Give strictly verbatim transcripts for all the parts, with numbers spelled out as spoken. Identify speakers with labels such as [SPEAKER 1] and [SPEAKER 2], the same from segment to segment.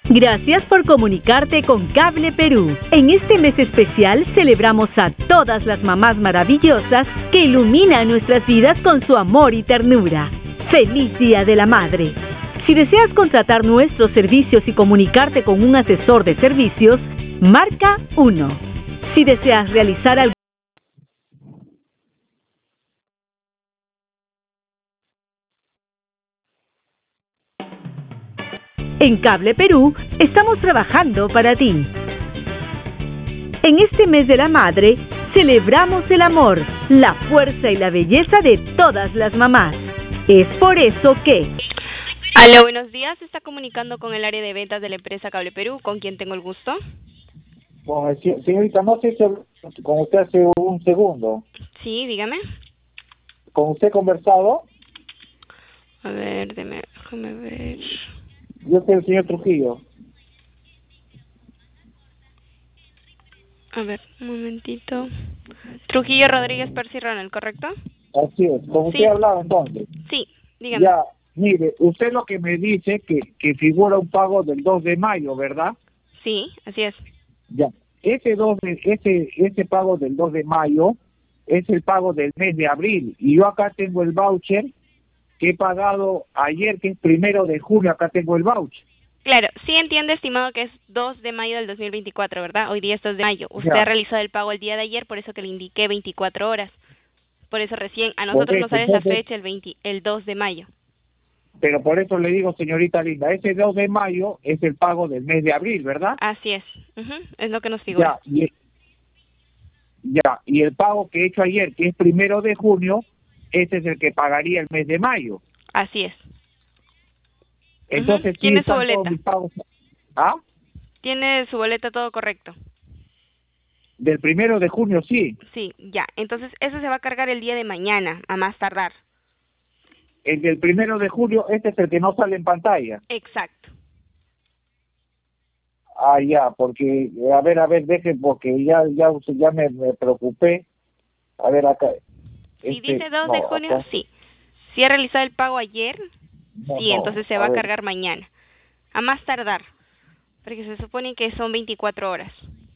[SPEAKER 1] Gracias por comunicarte con Cable Perú. En este mes especial celebramos a todas las mamás maravillosas que iluminan nuestras vidas con su amor y ternura. ¡Feliz Día de la Madre! Si deseas contratar nuestros servicios y comunicarte con un asesor de servicios, marca uno. Si deseas realizar algo en Cable Perú, estamos trabajando para ti. En este mes de la madre, celebramos el amor, la fuerza y la belleza de todas las mamás. Es por eso que...
[SPEAKER 2] Aló, buenos días. Se está comunicando con el área de ventas de la empresa Cable Perú. ¿Con quién tengo el gusto?
[SPEAKER 3] Bueno, señorita, no sé si con usted hace un segundo.
[SPEAKER 2] Sí, dígame.
[SPEAKER 3] ¿Con usted he conversado?
[SPEAKER 2] A ver, déjame, déjame ver...
[SPEAKER 3] Yo soy el señor Trujillo.
[SPEAKER 2] A ver, un momentito. Trujillo Rodríguez Percy Ronald, ¿correcto?
[SPEAKER 3] Así es. ¿Con usted
[SPEAKER 2] Sí.
[SPEAKER 3] he hablado entonces?
[SPEAKER 2] Sí, dígame.
[SPEAKER 3] Ya, mire, usted lo que me dice que, que figura un pago del dos de mayo, ¿verdad?
[SPEAKER 2] Sí, así es.
[SPEAKER 3] Ya. Ese, dos de, ese, ese pago del dos de mayo es el pago del mes de abril. Y yo acá tengo el voucher que he pagado ayer, que es primero de junio, acá tengo el voucher.
[SPEAKER 2] Claro, sí entiende, estimado, que es dos de mayo del dos mil veinticuatro, ¿verdad? Hoy día es dos de mayo. Usted
[SPEAKER 3] Ya.
[SPEAKER 2] ha realizado el pago el día de ayer, por eso que le indiqué veinticuatro horas. Por eso recién, a nosotros
[SPEAKER 3] Por
[SPEAKER 2] nos
[SPEAKER 3] eso,
[SPEAKER 2] sale esa
[SPEAKER 3] entonces,
[SPEAKER 2] fecha el veinte, el dos de mayo.
[SPEAKER 3] pero por eso le digo, señorita linda, ese dos de mayo es el pago del mes de abril, ¿verdad?
[SPEAKER 2] Así es. Ujú, es lo que nos figura.
[SPEAKER 3] Ya, y, ya, y el pago que he hecho ayer, que es primero de junio, ese es el que pagaría el mes de mayo.
[SPEAKER 2] Así es.
[SPEAKER 3] Entonces,
[SPEAKER 2] Ujú.
[SPEAKER 3] sí
[SPEAKER 2] ¿Tiene su
[SPEAKER 3] están todos
[SPEAKER 2] boleta?
[SPEAKER 3] mis pagos. ¿Ah?
[SPEAKER 2] ¿Tiene su boleta todo correcto?
[SPEAKER 3] Del primero de junio, sí.
[SPEAKER 2] Sí, ya. Entonces, eso se va a cargar el día de mañana, a más tardar.
[SPEAKER 3] El del primero de julio, este es el que no sale en pantalla.
[SPEAKER 2] Exacto.
[SPEAKER 3] Ah, ya, porque, a ver, a ver, deje, porque ya ya ya me, me preocupé. A ver, acá.
[SPEAKER 2] Si
[SPEAKER 3] Este,
[SPEAKER 2] dice dos de
[SPEAKER 3] no,
[SPEAKER 2] junio,
[SPEAKER 3] acá.
[SPEAKER 2] sí. Si ha realizado el pago ayer,
[SPEAKER 3] No,
[SPEAKER 2] sí,
[SPEAKER 3] no,
[SPEAKER 2] entonces se va
[SPEAKER 3] a
[SPEAKER 2] a
[SPEAKER 3] ver.
[SPEAKER 2] cargar mañana. A más tardar. Porque se supone que son veinticuatro horas.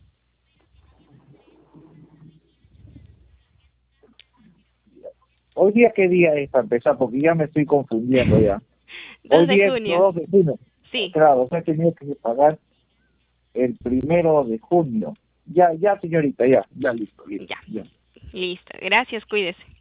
[SPEAKER 3] Hoy día, ¿qué día es para empezar? Porque ya me estoy confundiendo ya.
[SPEAKER 2] dos
[SPEAKER 3] Hoy
[SPEAKER 2] de
[SPEAKER 3] día es
[SPEAKER 2] junio.
[SPEAKER 3] dos de junio.
[SPEAKER 2] Sí.
[SPEAKER 3] Claro, o sea, tenía que pagar el primero de junio. Ya, ya, señorita, ya, ya, listo, listo,
[SPEAKER 2] Ya.
[SPEAKER 3] ya.
[SPEAKER 2] Listo. Gracias, cuídese.